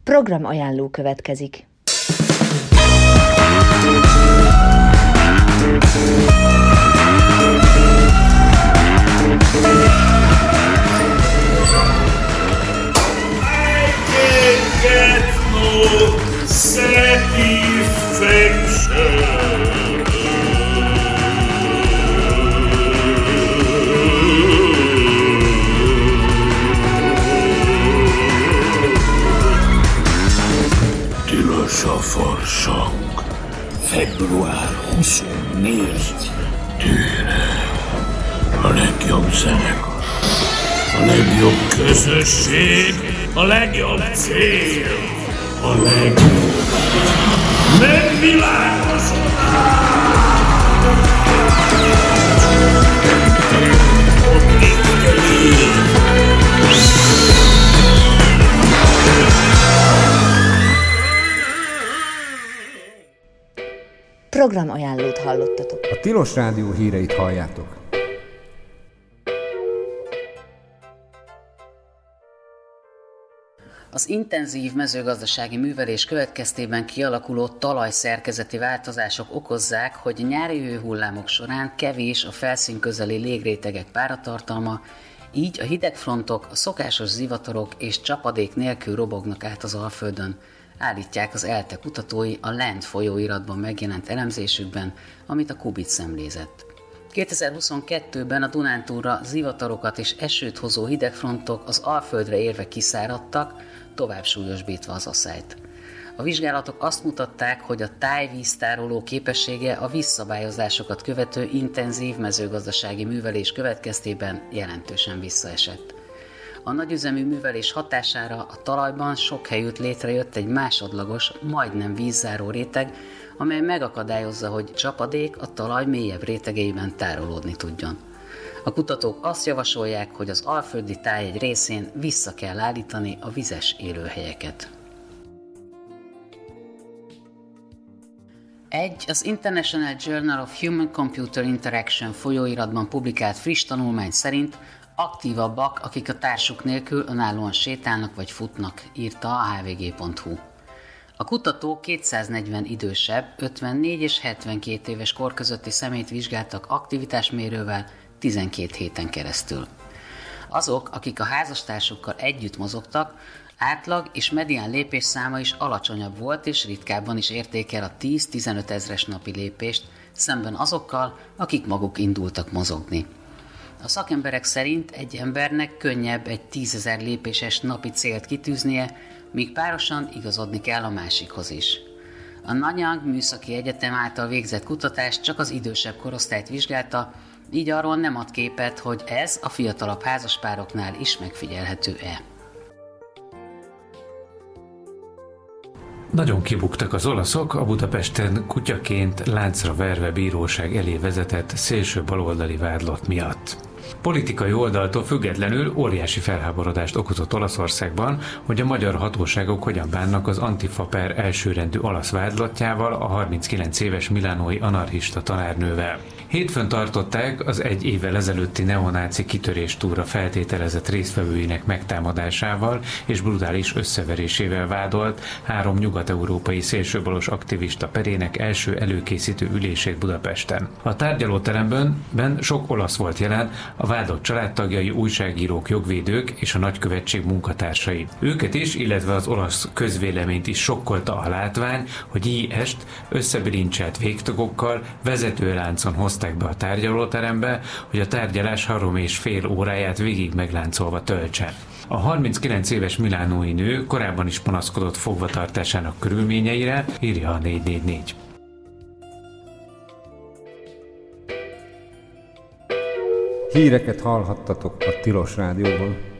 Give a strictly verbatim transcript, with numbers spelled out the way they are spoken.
Program ajánló következik. Tilos a farsang. február huszonnégy. Tűre. A legjobb zenekar. A legjobb közösség. A legjobb cél. A legjobb megvilágosodás. Program ajánlót hallottatok. A Tilos Rádió híreit halljátok. Az intenzív mezőgazdasági művelés következtében kialakuló talajszerkezeti változások okozzák, hogy nyári hőhullámok során kevés a felszín közeli légrétegek páratartalma, így a hidegfrontok, a szokásos zivatarok és csapadék nélkül robognak át az Alföldön, állítják az ELTE kutatói a Land folyóiratban megjelent elemzésükben, amit a Kubic szemlézett. kétezer-huszonkettőben a Dunántúlra zivatarokat és esőt hozó hidegfrontok az Alföldre érve kiszáradtak, tovább súlyosbítva az aszályt. A vizsgálatok azt mutatták, hogy a tájvíztároló képessége a vízszabályozásokat követő intenzív mezőgazdasági művelés következtében jelentősen visszaesett. A nagyüzemű művelés hatására a talajban sok helyütt létrejött egy másodlagos, majdnem vízzáró réteg, amely megakadályozza, hogy csapadék a talaj mélyebb rétegeiben tárolódni tudjon. A kutatók azt javasolják, hogy az alföldi táj egy részén vissza kell állítani a vizes élőhelyeket. Egy az International Journal of Human-Computer Interaction folyóiratban publikált friss tanulmány szerint aktívabbak, akik a társuk nélkül önállóan sétálnak vagy futnak, írta a há vé gé pont hú. A kutató kétszáznegyven idősebb, ötvennégy és hetvenkét éves kor közötti személyt vizsgáltak aktivitásmérővel tizenkét héten keresztül. Azok, akik a házastársukkal együtt mozogtak, átlag és medián lépésszáma is alacsonyabb volt, és ritkábban is érték el a tíz-tizenöt ezres napi lépést, szemben azokkal, akik maguk indultak mozogni. A szakemberek szerint egy embernek könnyebb egy tízezer lépéses napi célt kitűznie, míg párosan igazodni kell a másikhoz is. A Nanyang Műszaki Egyetem által végzett kutatás csak az idősebb korosztályt vizsgálta, így arról nem ad képet, hogy ez a fiatalabb házaspároknál is megfigyelhető-e. Nagyon kibuktak az olaszok a Budapesten kutyaként láncra verve bíróság elé vezetett szélső baloldali vádlott miatt. Politikai oldaltól függetlenül óriási felháborodást okozott Olaszországban, hogy a magyar hatóságok hogyan bánnak az Antifa per elsőrendű olasz vádlottjával, a harminckilenc éves milánói anarchista tanárnővel. Hétfőn tartották az egy évvel ezelőtti neonáci kitöréstúra feltételezett résztvevőinek megtámadásával és brutális összeverésével vádolt három nyugat-európai szélsőbalos aktivista perének első előkészítő ülését Budapesten. A tárgyalóteremben ben sok olasz volt jelen, a vádott családtagjai, újságírók, jogvédők és a nagykövetség munkatársai. Őket is, illetve az olasz közvéleményt is sokkolta a látvány, hogy í est összebilincselt végtagokkal vezetőláncon hozták be a tárgyalóterembe, hogy a tárgyalás három és fél óráját végig megláncolva töltse. A harminckilenc éves milánói nő korábban is panaszkodott fogvatartásának körülményeire, írja a négy négy négy. Híreket hallhattatok a Tilos Rádióban.